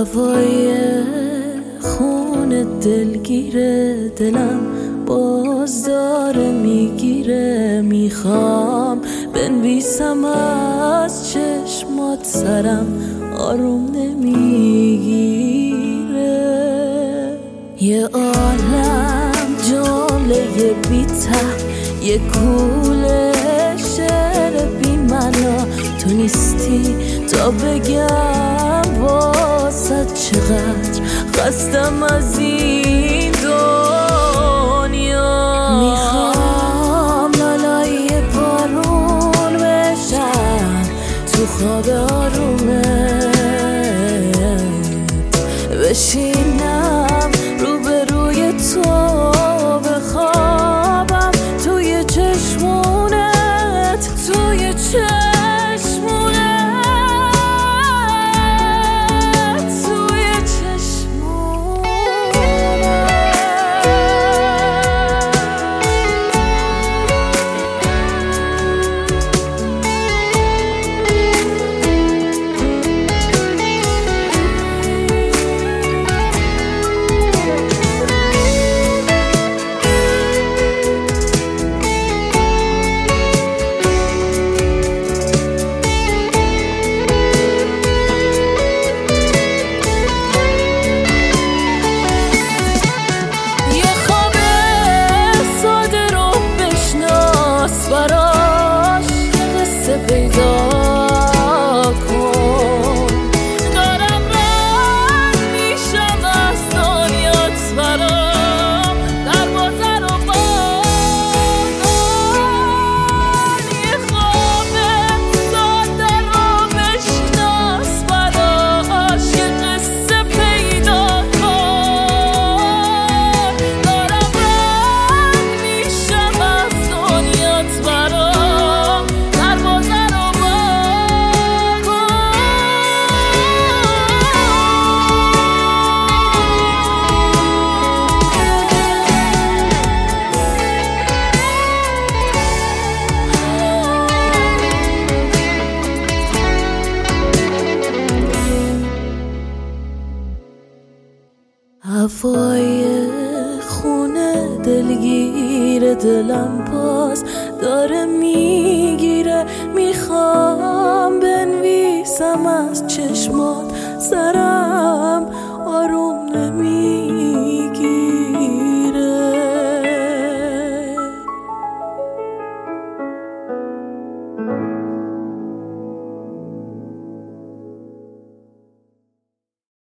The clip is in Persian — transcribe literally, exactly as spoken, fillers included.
هوای خون دلگیره دلم باز داره میگیره، میخوام بنویسم از چشمات سرم آروم نمیگیره. یه عالم جمله بی‌ته، یه کوله شعر بی معنا، تو نیستی تا بگم واسه چقدر خستم از این دنیا. میخوام لالای بارون بشم تو خواب آرومت، بشینم روبروی تو بخوابم توی چشمونت، توی چشمونت. هوای خونه دلگیر دلم باز داره میگیره، میخوام بنویسم از چشمات سرم آروم نمیگیره.